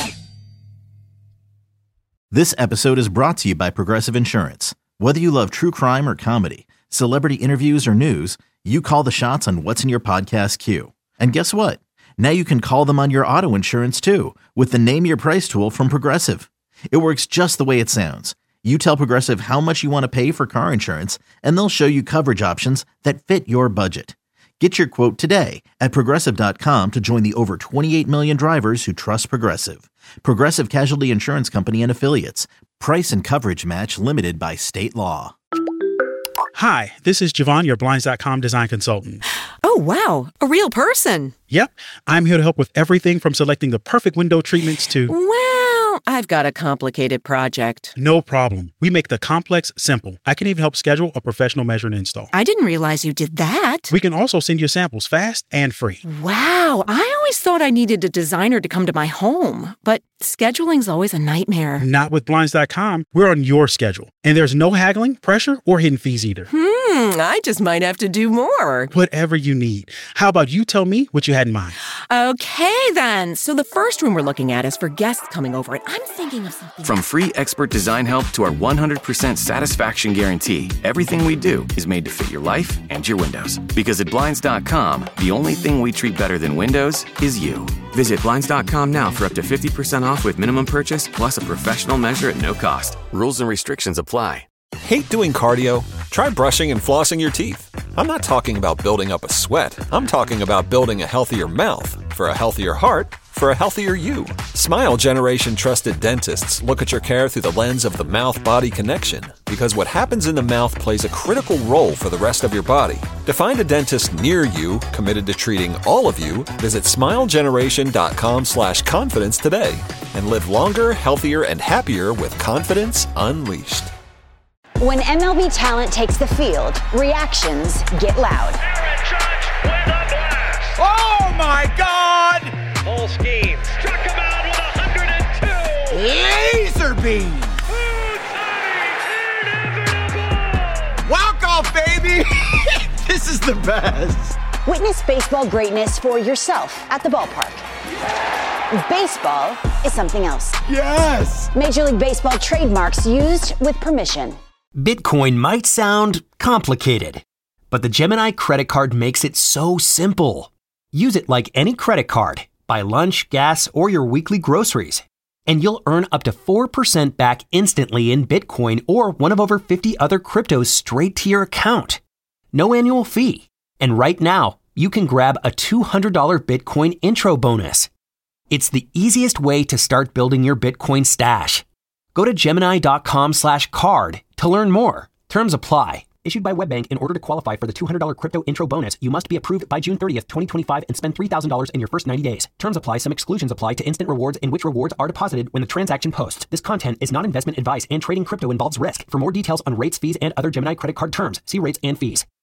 This episode is brought to you by Progressive Insurance. Whether you love true crime or comedy, celebrity interviews or news, you call the shots on what's in your podcast queue. And guess what? Now you can call them on your auto insurance too with the Name Your Price tool from Progressive. It works just the way it sounds. You tell Progressive how much you want to pay for car insurance, and they'll show you coverage options that fit your budget. Get your quote today at Progressive.com to join the over 28 million drivers who trust Progressive. Progressive Casualty Insurance Company and Affiliates. Price and coverage match limited by state law. Hi, this is Javon, your Blinds.com design consultant. Oh, wow. A real person. Yep. I'm here to help with everything from selecting the perfect window treatments to... Well, I've got a complicated project. No problem. We make the complex simple. I can even help schedule a professional measure and install. I didn't realize you did that. We can also send you samples fast and free. Wow. I always thought I needed a designer to come to my home, but scheduling's always a nightmare. Not with Blinds.com. We're on your schedule. And there's no haggling, pressure, or hidden fees either. I just might have to do more. Whatever you need. How about you tell me what you had in mind? Okay, then. So the first room we're looking at is for guests coming over, and I'm thinking of something. From free expert design help to our 100% satisfaction guarantee, everything we do is made to fit your life and your windows. Because at Blinds.com, the only thing we treat better than windows is you. Visit Blinds.com now for up to 50% off with minimum purchase plus a professional measure at no cost. Rules and restrictions apply. Hate doing cardio? Try brushing and flossing your teeth. I'm not talking about building up a sweat. I'm talking about building a healthier mouth. For a healthier heart, for a healthier you. Smile Generation trusted dentists look at your care through the lens of the mouth-body connection, because what happens in the mouth plays a critical role for the rest of your body. To find a dentist near you committed to treating all of you, visit smilegeneration.com/confidence today and live longer, healthier, and happier with confidence unleashed. When MLB talent takes the field, reactions get loud. Aaron Judge with a blast. Oh my God! Full scheme. Struck him out with 102. Laser beam. Walk off, baby. This is the best. Witness baseball greatness for yourself at the ballpark. Baseball is something else. Yes! Major League Baseball trademarks used with permission. Bitcoin might sound complicated, but the Gemini credit card makes it so simple. Use it like any credit card. Buy lunch, gas, or your weekly groceries, and you'll earn up to 4% back instantly in Bitcoin or one of over 50 other cryptos straight to your account. No annual fee. And right now, you can grab a $200 Bitcoin intro bonus. It's the easiest way to start building your Bitcoin stash. Go to Gemini.com/card to learn more. Terms apply. Issued by WebBank. In order to qualify for the $200 crypto intro bonus, you must be approved by June 30th, 2025 and spend $3,000 in your first 90 days. Terms apply. Some exclusions apply to instant rewards in which rewards are deposited when the transaction posts. This content is not investment advice and trading crypto involves risk. For more details on rates, fees, and other Gemini credit card terms, see rates and fees.